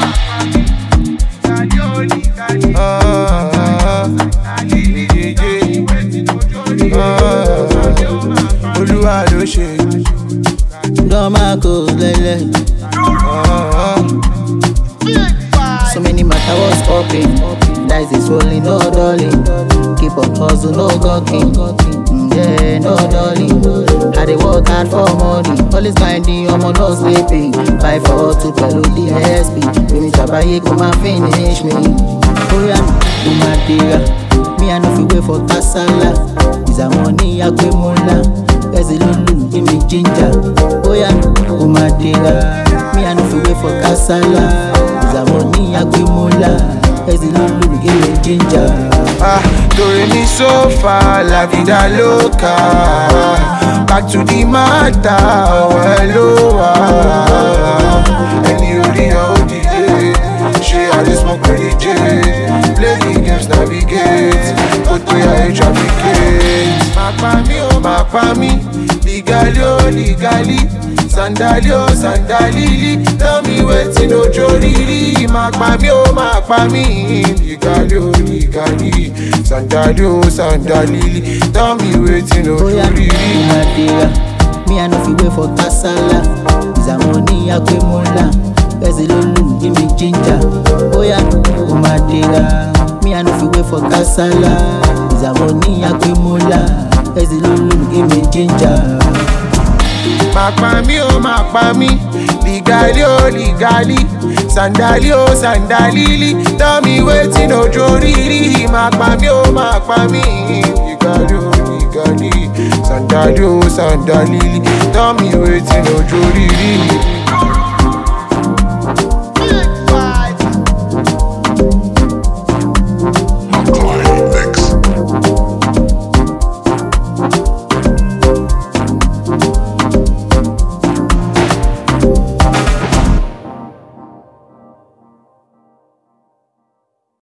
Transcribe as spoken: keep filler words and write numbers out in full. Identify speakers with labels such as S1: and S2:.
S1: Olúwa ló ṣe.
S2: Dọ́mà kò lẹ́lẹ̀. So many matter was popping. Dice is rolling, no darling. Keep on hustle, no gawking. Mm, yeah, no darling. I dey work hard for money. Always grinding, I'm not sleeping. Five for two, pẹ̀lú D S P. Baby, Tabaye come and finish me. Oh yeah, do my dear. Me I no fit wait for kasala. Is a money I pay mola. There's a lulu, give me ginger. Oh yeah, do my dear. Me I no fit wait for kasala. Is a money I pay mola. There's a lulu, give me ginger.
S1: Ah, Dore mi so far, la vida loca. Back to the matter, oh hello. Any of the O D A, she had this smoke pretty jade. Play the games, navigate. Go to your trafficate. Makpami, oh makpami. Legally, oh legally. Sandali, oh sandalili. Tell me wetin ojo riri. Makpami, oh makpami. Legally, oh legally. Sandali, oh sandalili. Tell me wetin ojo riri.
S2: Me I no fit wait for kasala. Is a money I pay mola. There's a lulu, give me ginger. Oh yeah, oh my dear. Me I no fit wait for kasala. Is a money I pay mola. There's a lulu, give me ginger.
S1: Makpami, oh makpami. Legally, oh legally. Sandali, oh sandalili. Tell me wetin ojo riri. Makpami, oh makpami. Legally, oh legally. Sandali, oh sandalili. Tell me wetin ojo riri.